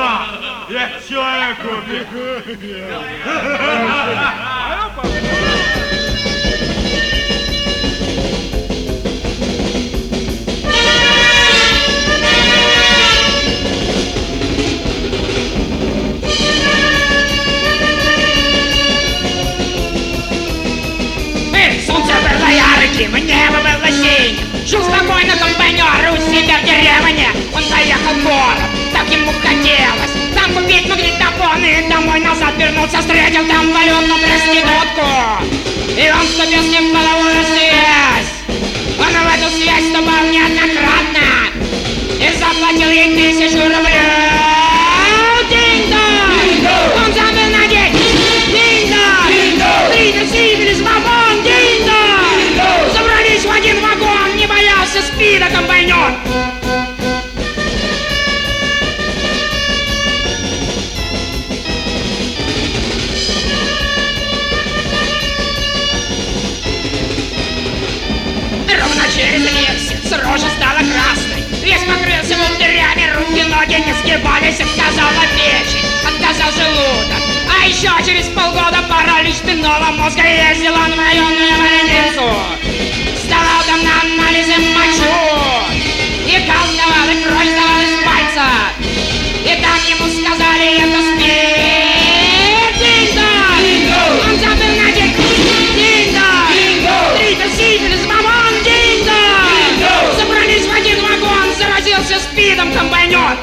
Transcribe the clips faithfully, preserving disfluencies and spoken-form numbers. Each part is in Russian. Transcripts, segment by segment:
глаза! Я человеку бегу! Небо было синим, жил спокойно компанер у себя в деревне. Он поехал в город, так ему хотелось там купить магнитофон и домой назад вернулся. Встретил там валютную проститутку, и он вступил с ним в половую связь. Он в эту связь вступал неоднократно и заплатил ей тысячу рублей. Динь-дong! Он забыл надеть динь-дong! Три носители с бабом, динь-дong! Собрались в один вагон, не боялся спида комбайнер. Ровно через месяц рожа стала красной, весь покрылся волдырями, руки, ноги не сгибались, отказала печень, отказал желудок. А еще через полгода паралич спинного мозга, ездил он в районную больницу. Сдавал там на анализы мочу, и кал сдавал, и кровь сдавал из пальца. И там ему сказали, это спид. Динь-дong! Он забыл надеть динь-дong! Три носители с бабом, динь-дong! Собрались в один вагон, заразился спидом комбайнер.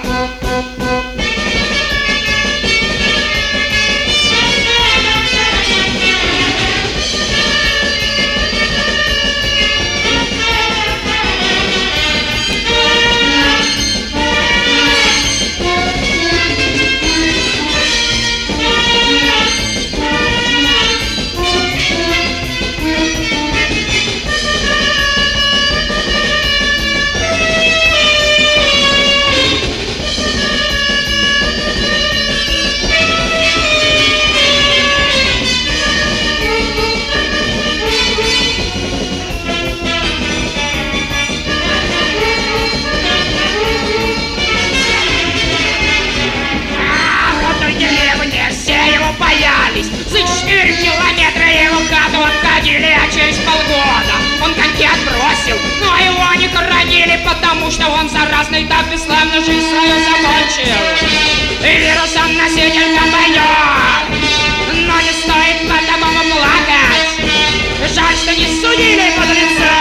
За четыре километра его хату обходили, а через полгода он коньки отбросил. Но его не хоронили, потому что он заразный, так бесславно жизнь свою закончил. И вирусом носитель комбайнер, но не стоит по такому плакать. Жаль, что не судили подлеца.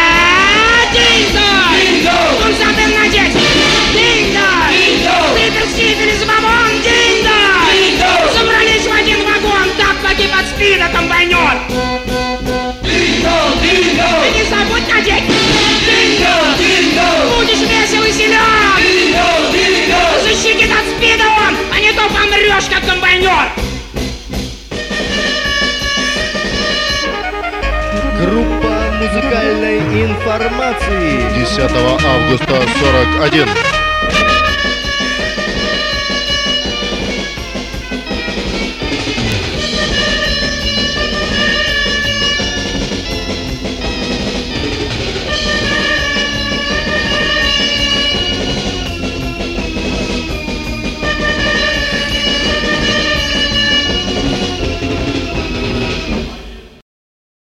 Динь-дong! Он забыл надеть динь-дong! Ты персидели с бабом, динь-дong! Собрались в один вагон, так погиб от спида комбайнер. Динь-дong! Динь-дong! Ты не забудь надеть Динь-дong! Динь-дong! Будешь весел и силен. Динь-дong! Динь-дong! Защитит от спида он, а не то помрешь, как комбайнер. Группа музыкальной информации. десятого августа сорок один.